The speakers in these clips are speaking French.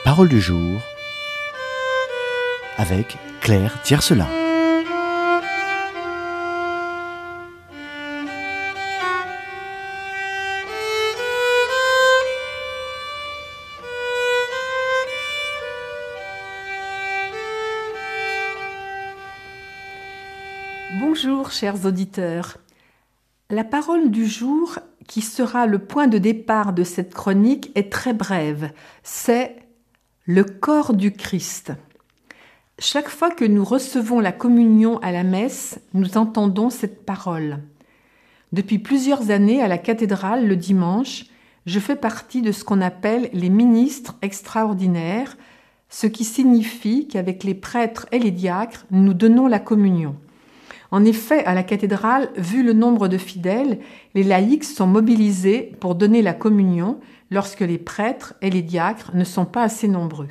Parole du jour avec Claire Tiercelin. Bonjour chers auditeurs. La parole du jour, qui sera le point de départ de cette chronique, est très brève. C'est le corps du Christ. Chaque fois que nous recevons la communion à la messe, nous entendons cette parole. Depuis plusieurs années, à la cathédrale, le dimanche, je fais partie de ce qu'on appelle les ministres extraordinaires, ce qui signifie qu'avec les prêtres et les diacres, nous donnons la communion. En effet, à la cathédrale, vu le nombre de fidèles, les laïcs sont mobilisés pour donner la communion lorsque les prêtres et les diacres ne sont pas assez nombreux.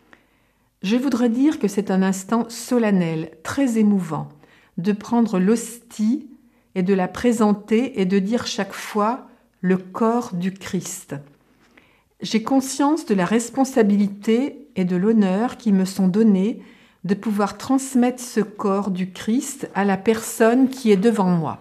Je voudrais dire que c'est un instant solennel, très émouvant, de prendre l'hostie et de la présenter et de dire chaque fois « le corps du Christ ». J'ai conscience de la responsabilité et de l'honneur qui me sont donnés de pouvoir transmettre ce corps du Christ à la personne qui est devant moi.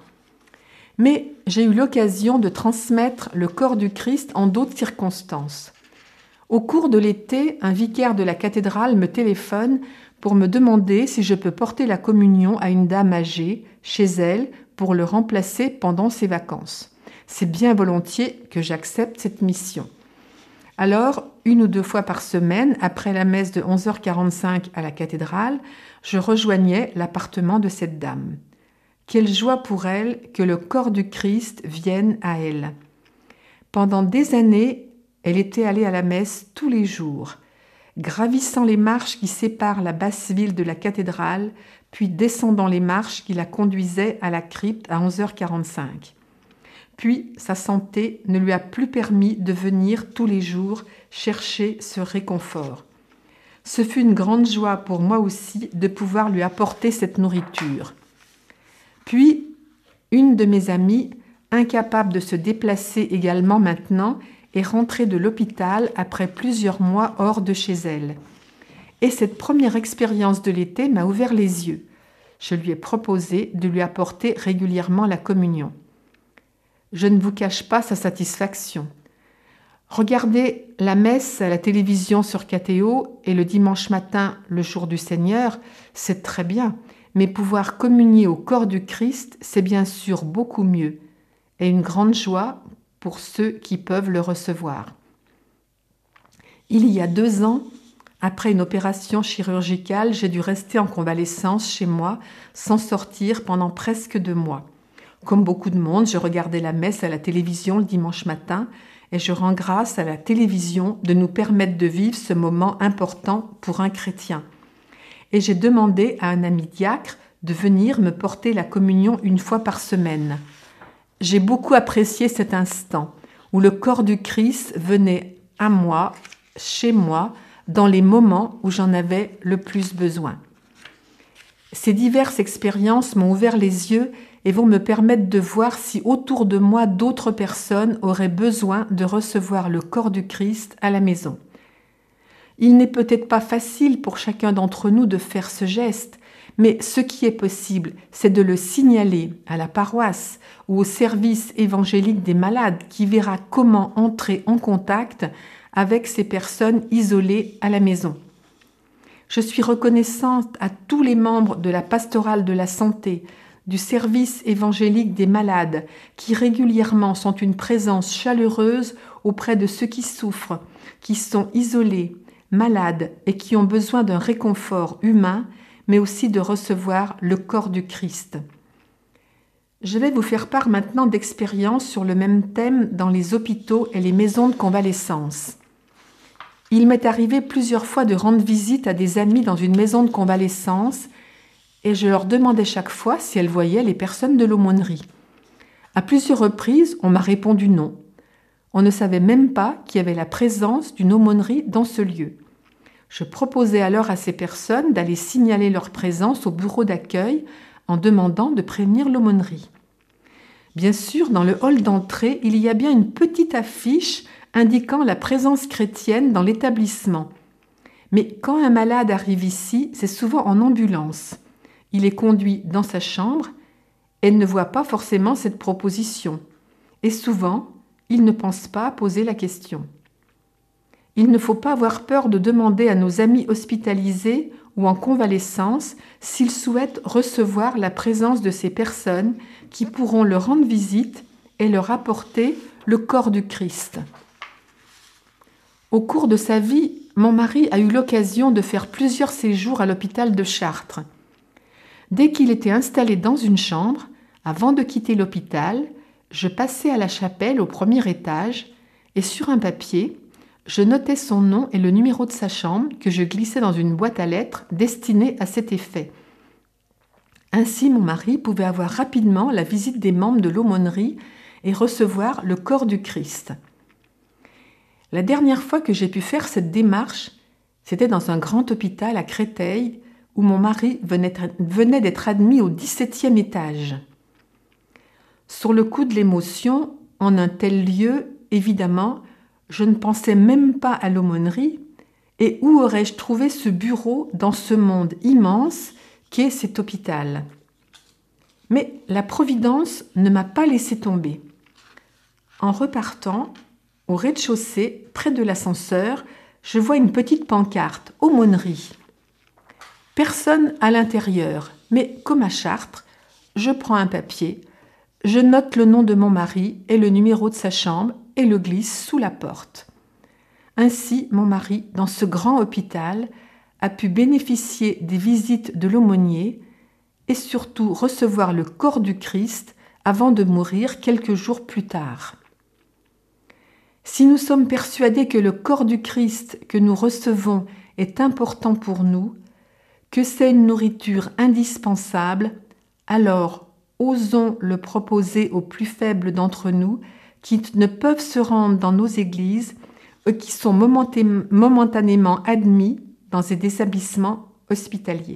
Mais j'ai eu l'occasion de transmettre le corps du Christ en d'autres circonstances. Au cours de l'été, un vicaire de la cathédrale me téléphone pour me demander si je peux porter la communion à une dame âgée, chez elle, pour le remplacer pendant ses vacances. C'est bien volontiers que j'accepte cette mission. Alors, 1 ou 2 fois par semaine, après la messe de 11h45 à la cathédrale, je rejoignais l'appartement de cette dame. Quelle joie pour elle que le corps du Christ vienne à elle. Pendant des années, elle était allée à la messe tous les jours, gravissant les marches qui séparent la basse ville de la cathédrale, puis descendant les marches qui la conduisaient à la crypte à 11h45. Puis, sa santé ne lui a plus permis de venir tous les jours chercher ce réconfort. Ce fut une grande joie pour moi aussi de pouvoir lui apporter cette nourriture. Puis, une de mes amies, incapable de se déplacer également maintenant, est rentrée de l'hôpital après plusieurs mois hors de chez elle. Et cette première expérience de l'été m'a ouvert les yeux. Je lui ai proposé de lui apporter régulièrement la communion. Je ne vous cache pas sa satisfaction. Regarder la messe à la télévision sur KTO et le dimanche matin, le jour du Seigneur, c'est très bien, mais pouvoir communier au corps du Christ, c'est bien sûr beaucoup mieux et une grande joie pour ceux qui peuvent le recevoir. Il y a 2 ans, après une opération chirurgicale, j'ai dû rester en convalescence chez moi sans sortir pendant presque 2 mois. Comme beaucoup de monde, je regardais la messe à la télévision le dimanche matin et je rends grâce à la télévision de nous permettre de vivre ce moment important pour un chrétien. Et j'ai demandé à un ami diacre de venir me porter la communion 1 fois par semaine. J'ai beaucoup apprécié cet instant où le corps du Christ venait à moi, chez moi, dans les moments où j'en avais le plus besoin. Ces diverses expériences m'ont ouvert les yeux et vont me permettre de voir si autour de moi d'autres personnes auraient besoin de recevoir le corps du Christ à la maison. Il n'est peut-être pas facile pour chacun d'entre nous de faire ce geste, mais ce qui est possible, c'est de le signaler à la paroisse ou au service évangélique des malades qui verra comment entrer en contact avec ces personnes isolées à la maison. Je suis reconnaissante à tous les membres de la pastorale de la santé, du service évangélique des malades, qui régulièrement sont une présence chaleureuse auprès de ceux qui souffrent, qui sont isolés, malades et qui ont besoin d'un réconfort humain, mais aussi de recevoir le corps du Christ. Je vais vous faire part maintenant d'expériences sur le même thème dans les hôpitaux et les maisons de convalescence. Il m'est arrivé plusieurs fois de rendre visite à des amis dans une maison de convalescence et je leur demandais chaque fois si elles voyaient les personnes de l'aumônerie. À plusieurs reprises, on m'a répondu non. On ne savait même pas qu'il y avait la présence d'une aumônerie dans ce lieu. Je proposais alors à ces personnes d'aller signaler leur présence au bureau d'accueil en demandant de prévenir l'aumônerie. Bien sûr, dans le hall d'entrée, il y a bien une petite affiche indiquant la présence chrétienne dans l'établissement. Mais quand un malade arrive ici, c'est souvent en ambulance. Il est conduit dans sa chambre et ne voit pas forcément cette proposition. Et souvent, il ne pense pas à poser la question. Il ne faut pas avoir peur de demander à nos amis hospitalisés ou en convalescence s'ils souhaitent recevoir la présence de ces personnes qui pourront leur rendre visite et leur apporter le corps du Christ. Au cours de sa vie, mon mari a eu l'occasion de faire plusieurs séjours à l'hôpital de Chartres. Dès qu'il était installé dans une chambre, avant de quitter l'hôpital, je passais à la chapelle au premier étage et sur un papier, je notais son nom et le numéro de sa chambre que je glissais dans une boîte à lettres destinée à cet effet. Ainsi, mon mari pouvait avoir rapidement la visite des membres de l'aumônerie et recevoir le corps du Christ. La dernière fois que j'ai pu faire cette démarche, c'était dans un grand hôpital à Créteil où mon mari venait d'être admis au 17e étage. Sur le coup de l'émotion, en un tel lieu, évidemment, je ne pensais même pas à l'aumônerie et où aurais-je trouvé ce bureau dans ce monde immense qu'est cet hôpital. Mais la Providence ne m'a pas laissé tomber. En repartant, au rez-de-chaussée, près de l'ascenseur, je vois une petite pancarte « Aumônerie ». Personne à l'intérieur, mais comme à Chartres, je prends un papier, je note le nom de mon mari et le numéro de sa chambre et le glisse sous la porte. Ainsi, mon mari, dans ce grand hôpital, a pu bénéficier des visites de l'aumônier et surtout recevoir le corps du Christ avant de mourir quelques jours plus tard. Si nous sommes persuadés que le corps du Christ que nous recevons est important pour nous, que c'est une nourriture indispensable, alors osons le proposer aux plus faibles d'entre nous qui ne peuvent se rendre dans nos églises ou qui sont momentanément admis dans des établissements hospitaliers.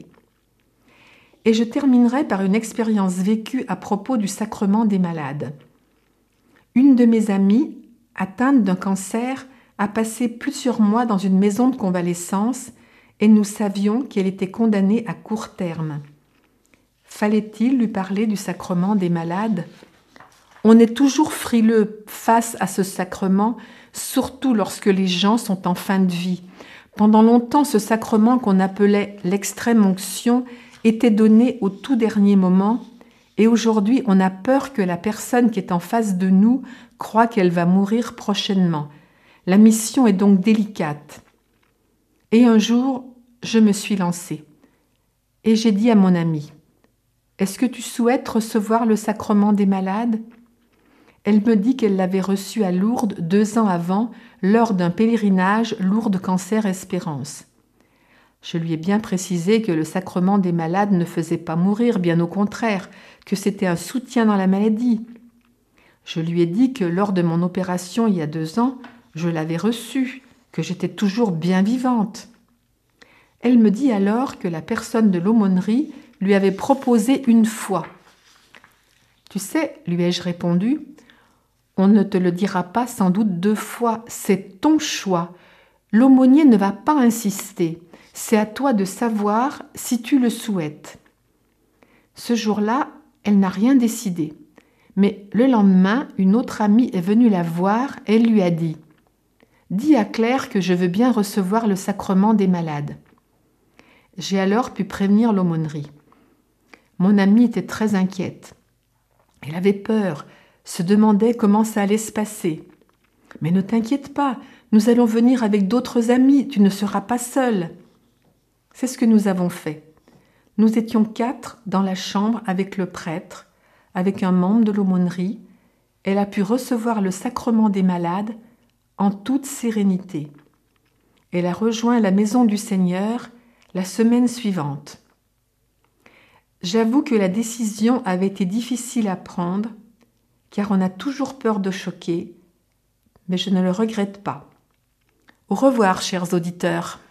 Et je terminerai par une expérience vécue à propos du sacrement des malades. Une de mes amies, atteinte d'un cancer, a passé plusieurs mois dans une maison de convalescence et nous savions qu'elle était condamnée à court terme. Fallait-il lui parler du sacrement des malades ? On est toujours frileux face à ce sacrement, surtout lorsque les gens sont en fin de vie. Pendant longtemps, ce sacrement qu'on appelait l'extrême onction était donné au tout dernier moment et aujourd'hui, on a peur que la personne qui est en face de nous croit qu'elle va mourir prochainement. La mission est donc délicate. Et un jour, je me suis lancée et j'ai dit à mon ami « Est-ce que tu souhaites recevoir le sacrement des malades ?» Elle me dit qu'elle l'avait reçu à Lourdes 2 ans avant, lors d'un pèlerinage Lourdes Cancer Espérance. Je lui ai bien précisé que le sacrement des malades ne faisait pas mourir, bien au contraire, que c'était un soutien dans la maladie. Je lui ai dit que lors de mon opération il y a 2 ans, je l'avais reçu, que j'étais toujours bien vivante. Elle me dit alors que la personne de l'aumônerie lui avait proposé une fois. « Tu sais, lui ai-je répondu, on ne te le dira pas sans doute 2 fois, c'est ton choix. L'aumônier ne va pas insister, c'est à toi de savoir si tu le souhaites. » Ce jour-là, elle n'a rien décidé. Mais le lendemain, une autre amie est venue la voir et elle lui a dit « Dis à Claire que je veux bien recevoir le sacrement des malades. » J'ai alors pu prévenir l'aumônerie. Mon amie était très inquiète. Elle avait peur, se demandait comment ça allait se passer. « Mais ne t'inquiète pas, nous allons venir avec d'autres amis, tu ne seras pas seule. » C'est ce que nous avons fait. Nous étions 4 dans la chambre avec le prêtre, avec un membre de l'aumônerie. Elle a pu recevoir le sacrement des malades en toute sérénité. Elle a rejoint la maison du Seigneur la semaine suivante. J'avoue que la décision avait été difficile à prendre, car on a toujours peur de choquer, mais je ne le regrette pas. Au revoir, chers auditeurs.